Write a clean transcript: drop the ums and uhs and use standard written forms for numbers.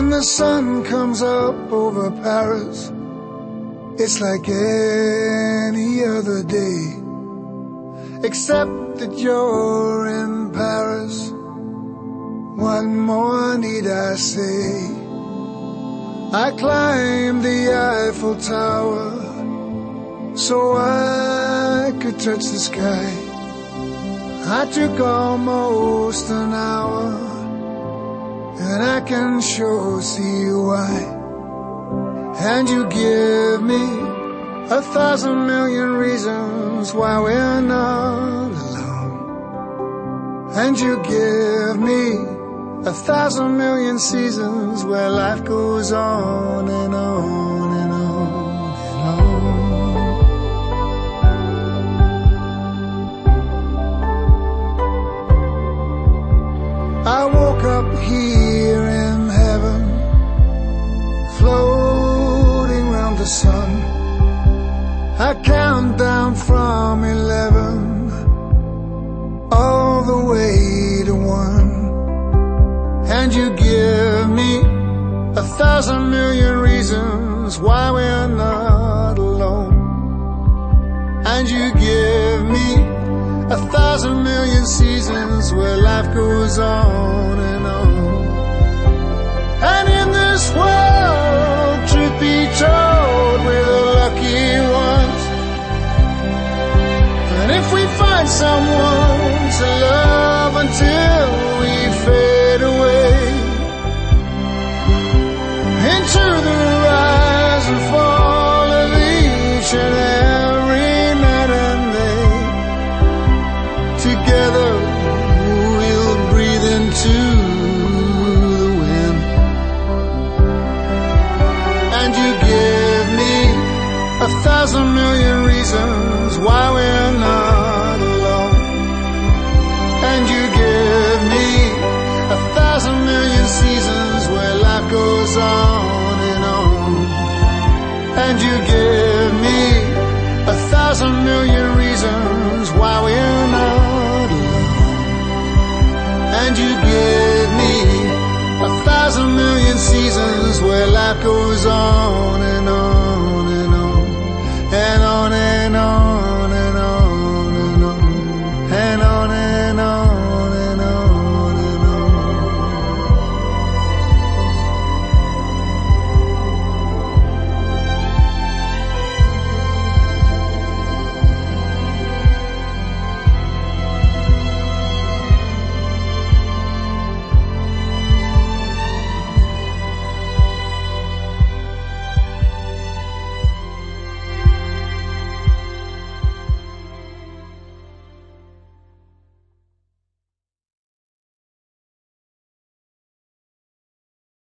When the sun comes up over Paris, it's like any other day, except that you're in Paris. What more need I say? I climbed the Eiffel Tower so I could touch the sky. I took almost an hour, and I can sure see why. And you give me 1,000 million reasons why we're not alone. And you give me 1,000 million seasons where life goes on and on and on and on. I woke up here in heaven, floating round the sun. I count down from 11 all the way to 1. And you give me 1,000 million reasons why we're not alone. And you give me 1,000 million seasons where life goes on and on. And in this world, truth be told, we're the lucky ones. And if we find someone to love until we fade away into the rise and fall of each and every night and day, together we'll breathe into the wind. And you give me 1,000 million reasons why we're